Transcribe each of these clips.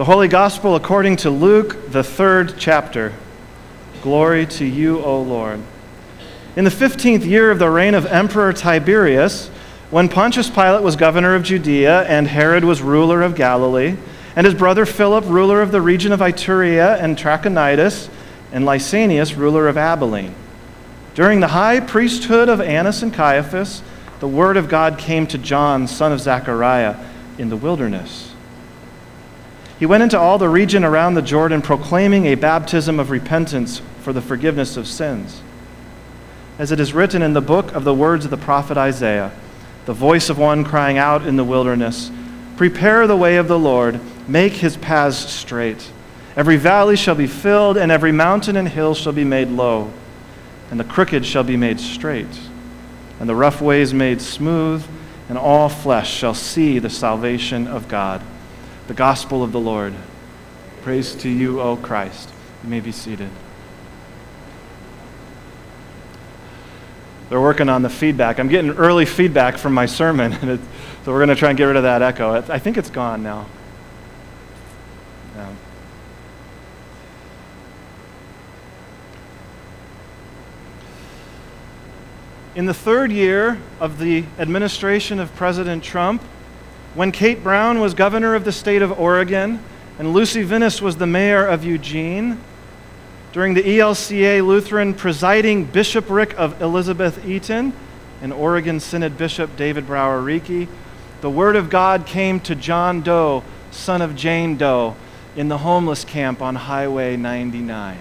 The Holy Gospel according to Luke, the 3rd chapter. Glory to you, O Lord. In the 15th year of the reign of Emperor Tiberius, when Pontius Pilate was governor of Judea, and Herod was ruler of Galilee, and his brother Philip, ruler of the region of Iturea and Trachonitis, and Lysanias, ruler of Abilene. During the high priesthood of Annas and Caiaphas, the word of God came to John, son of Zechariah, in the wilderness. He went into all the region around the Jordan, proclaiming a baptism of repentance for the forgiveness of sins. As it is written in the book of the words of the prophet Isaiah, the voice of one crying out in the wilderness, "Prepare the way of the Lord, make his paths straight. Every valley shall be filled, and every mountain and hill shall be made low, and the crooked shall be made straight, and the rough ways made smooth, and all flesh shall see the salvation of God." The gospel of the Lord. Praise to you, O Christ. You may be seated. They're working on the feedback. I'm getting early feedback from my sermon, so we're going to try and get rid of that echo. I think it's gone now. Yeah. In the 3rd year of the administration of President Trump, when Kate Brown was governor of the state of Oregon and Lucy Vinnis was the mayor of Eugene, during the ELCA Lutheran presiding bishopric of Elizabeth Eaton and Oregon Synod Bishop David Brower Reekie, the word of God came to John Doe, son of Jane Doe, in the homeless camp on Highway 99.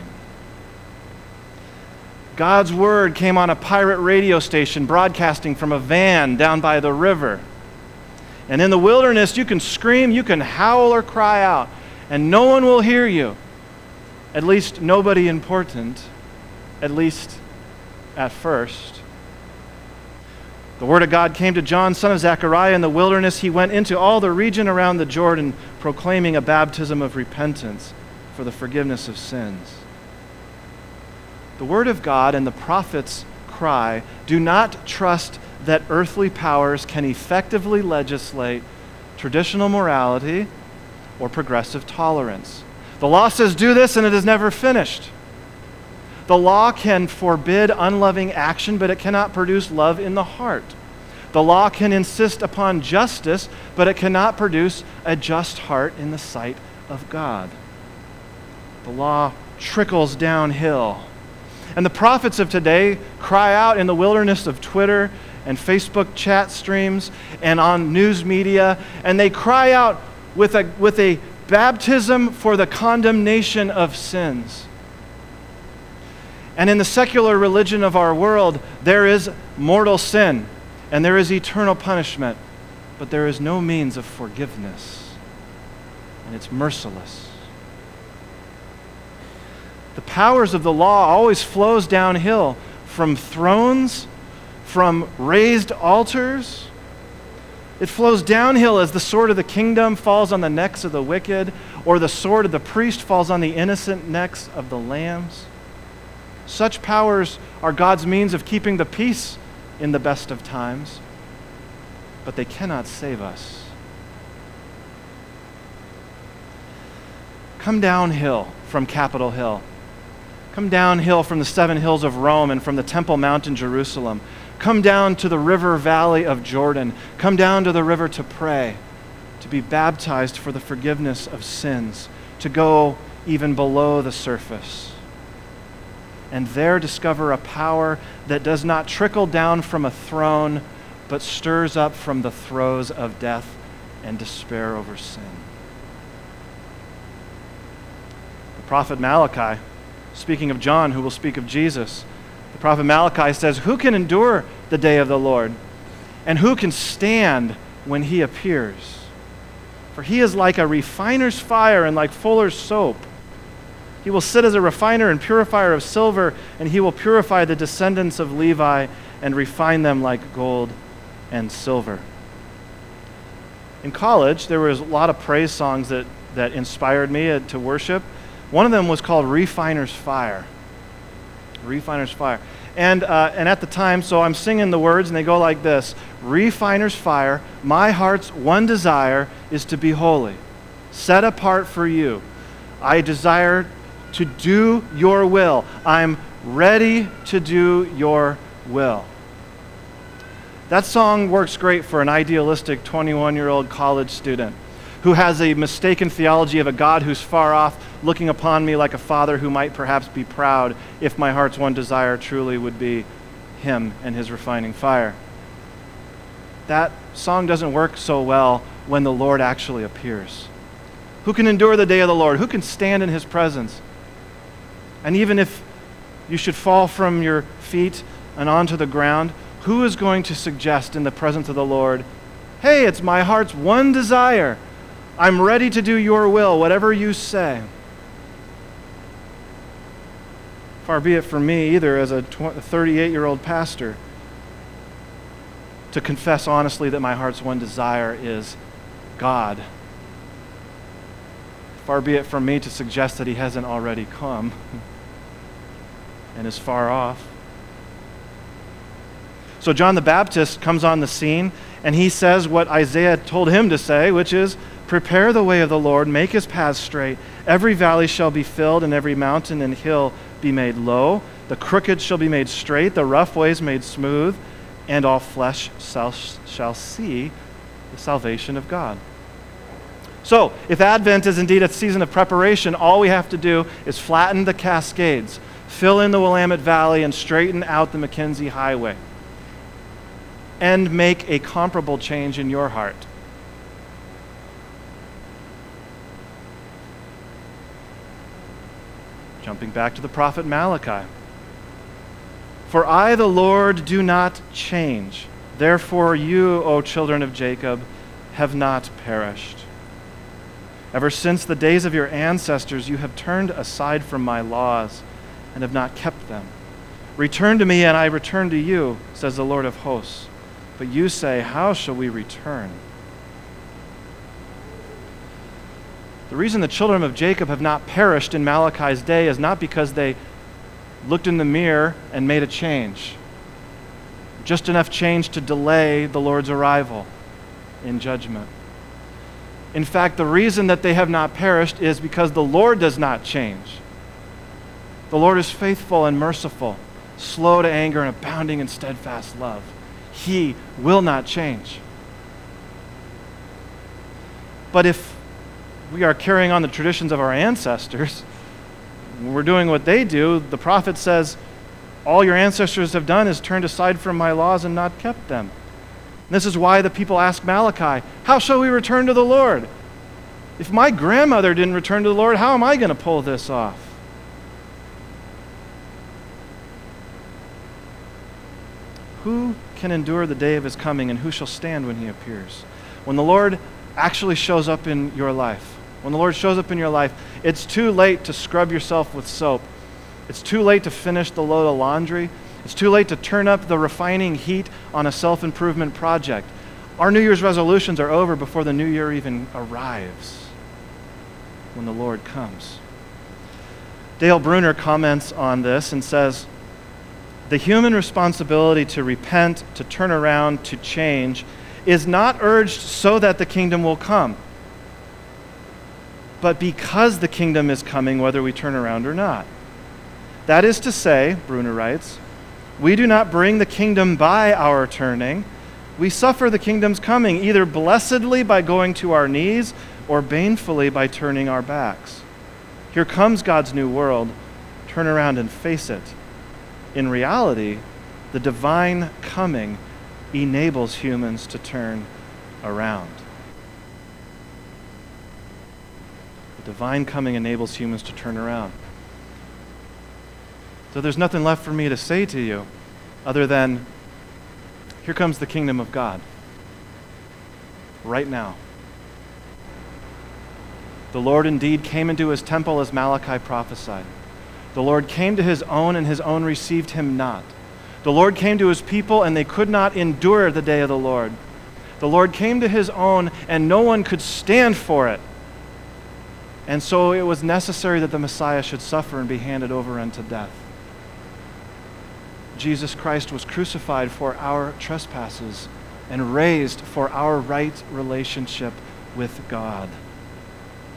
God's word came on a pirate radio station broadcasting from a van down by the river. And in the wilderness, you can scream, you can howl or cry out, and no one will hear you. At least nobody important, at least at first. The word of God came to John, son of Zechariah, in the wilderness. He went into all the region around the Jordan, proclaiming a baptism of repentance for the forgiveness of sins. The word of God and the prophets cry, do not trust that earthly powers can effectively legislate traditional morality or progressive tolerance. The law says do this and it is never finished. The law can forbid unloving action, but it cannot produce love in the heart. The law can insist upon justice, but it cannot produce a just heart in the sight of God. The law trickles downhill. And the prophets of today cry out in the wilderness of Twitter and Facebook chat streams and on news media, and they cry out with a baptism for the condemnation of sins. And in the secular religion of our world, there is mortal sin and there is eternal punishment, but there is no means of forgiveness, and it's merciless. The powers of the law always flows downhill from thrones, from raised altars. It flows downhill as the sword of the kingdom falls on the necks of the wicked, or the sword of the priest falls on the innocent necks of the lambs. Such powers are God's means of keeping the peace in the best of times, but they cannot save us. Come downhill from Capitol Hill. Come downhill from the 7 hills of Rome and from the Temple Mount in Jerusalem. Come down to the river valley of Jordan. Come down to the river to pray, to be baptized for the forgiveness of sins, to go even below the surface. And there discover a power that does not trickle down from a throne, but stirs up from the throes of death and despair over sin. The prophet Malachi, speaking of John, who will speak of Jesus, the prophet Malachi says, "Who can endure the day of the Lord? And who can stand when he appears? For he is like a refiner's fire and like fuller's soap. He will sit as a refiner and purifier of silver, and he will purify the descendants of Levi and refine them like gold and silver." In college, there was a lot of praise songs that inspired me to worship. One of them was called Refiner's Fire. Refiner's Fire. And at the time, so I'm singing the words, and they go like this: "Refiner's fire, my heart's one desire is to be holy. set apart for you. I desire to do your will. I'm ready to do your will. That song works great for an idealistic 21-year-old college student who has a mistaken theology of a God who's far off, looking upon me like a father who might perhaps be proud if my heart's one desire truly would be him and his refining fire. That song doesn't work so well when the Lord actually appears. Who can endure the day of the Lord? Who can stand in his presence? And even if you should fall from your feet and onto the ground, who is going to suggest in the presence of the Lord, hey, it's my heart's one desire. I'm ready to do your will, whatever you say. Far be it from me, either as a 38-year-old pastor, to confess honestly that my heart's one desire is God. Far be it from me to suggest that he hasn't already come and is far off. So John the Baptist comes on the scene, and he says what Isaiah told him to say, which is, prepare the way of the Lord, make his paths straight. Every valley shall be filled, and every mountain and hill be made low. The crooked shall be made straight, the rough ways made smooth, and all flesh shall see the salvation of God. So, if Advent is indeed a season of preparation, all we have to do is flatten the Cascades, fill in the Willamette Valley, and straighten out the Mackenzie Highway, and make a comparable change in your heart. Jumping back to the prophet Malachi. For I, the Lord, do not change. Therefore you, O children of Jacob, have not perished. Ever since the days of your ancestors, you have turned aside from my laws and have not kept them. Return to me, and I return to you, says the Lord of hosts. But you say, how shall we return? The reason the children of Jacob have not perished in Malachi's day is not because they looked in the mirror and made a change. Just enough change to delay the Lord's arrival in judgment. In fact, the reason that they have not perished is because the Lord does not change. The Lord is faithful and merciful, slow to anger and abounding in steadfast love. He will not change. But if we are carrying on the traditions of our ancestors, we're doing what they do, the prophet says, all your ancestors have done is turned aside from my laws and not kept them. And this is why the people ask Malachi, how shall we return to the Lord? If my grandmother didn't return to the Lord, how am I going to pull this off? Who can endure the day of his coming, and who shall stand when he appears? When the Lord actually shows up in your life, when the Lord shows up in your life, it's too late to scrub yourself with soap. It's too late to finish the load of laundry. It's too late to turn up the refining heat on a self-improvement project. Our New Year's resolutions are over before the new year even arrives, when the Lord comes. Dale Bruner comments on this and says, the human responsibility to repent, to turn around, to change is not urged so that the kingdom will come, but because the kingdom is coming whether we turn around or not. That is to say, Bruner writes, we do not bring the kingdom by our turning. We suffer the kingdom's coming either blessedly by going to our knees or banefully by turning our backs. Here comes God's new world. Turn around and face it. In reality, the divine coming enables humans to turn around. The divine coming enables humans to turn around. So there's nothing left for me to say to you other than, here comes the kingdom of God. Right now. The Lord indeed came into his temple as Malachi prophesied. The Lord came to his own, and his own received him not. The Lord came to his people, and they could not endure the day of the Lord. The Lord came to his own, and no one could stand for it. And so it was necessary that the Messiah should suffer and be handed over unto death. Jesus Christ was crucified for our trespasses and raised for our right relationship with God.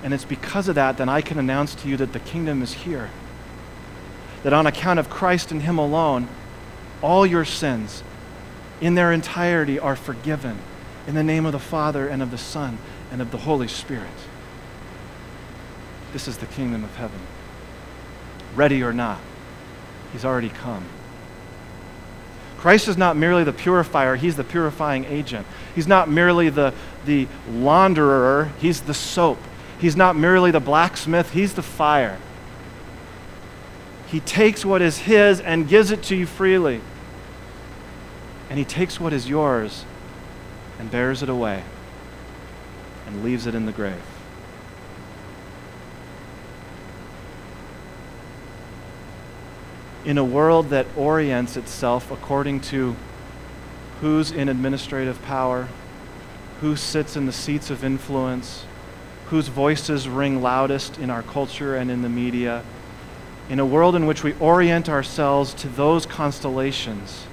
And it's because of that I can announce to you that the kingdom is here. That on account of Christ and Him alone, all your sins in their entirety are forgiven in the name of the Father and of the Son and of the Holy Spirit. This is the kingdom of heaven. Ready or not, He's already come. Christ is not merely the purifier, He's the purifying agent. He's not merely the launderer, He's the soap. He's not merely the blacksmith, He's the fire. He takes what is His and gives it to you freely. And He takes what is yours and bears it away and leaves it in the grave. In a world that orients itself according to who's in administrative power, who sits in the seats of influence, whose voices ring loudest in our culture and in the media, in a world in which we orient ourselves to those constellations,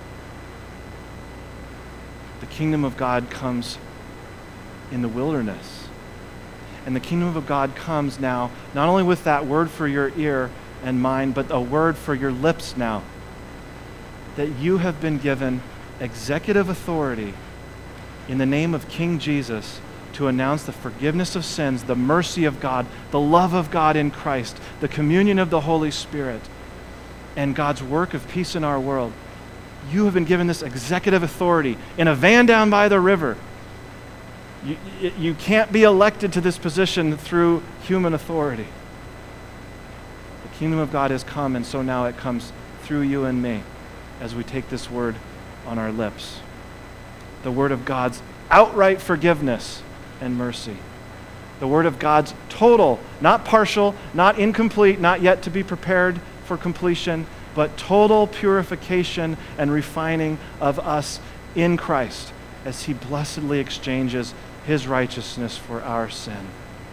the kingdom of God comes in the wilderness. And the kingdom of God comes now, not only with that word for your ear and mind, but a word for your lips now. That you have been given executive authority in the name of King Jesus to announce the forgiveness of sins, the mercy of God, the love of God in Christ, the communion of the Holy Spirit, and God's work of peace in our world. You have been given this executive authority in a van down by the river. You can't be elected to this position through human authority. The kingdom of God has come, and so now it comes through you and me as we take this word on our lips. The word of God's outright forgiveness and mercy. The word of God's total, not partial, not incomplete, not yet to be prepared for completion, but total purification and refining of us in Christ as He blessedly exchanges His righteousness for our sin.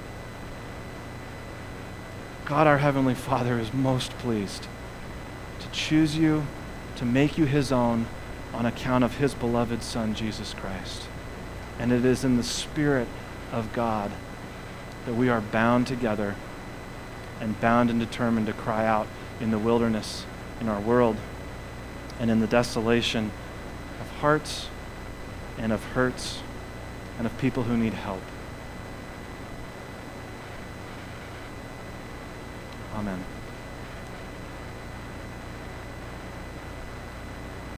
God, our Heavenly Father, is most pleased to choose you, to make you His own on account of His beloved Son, Jesus Christ. And it is in the Spirit of God that we are bound together and bound and determined to cry out in the wilderness, in our world, and in the desolation of hearts and of hurts and of people who need help. Amen.